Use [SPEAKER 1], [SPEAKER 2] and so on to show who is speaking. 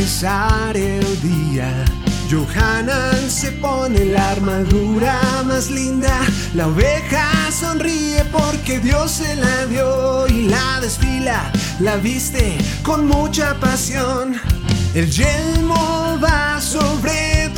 [SPEAKER 1] comenzar el día, Johanan se pone la armadura más linda. La oveja sonríe porque Dios se la dio y la desfila, la viste con mucha pasión. El yelmo va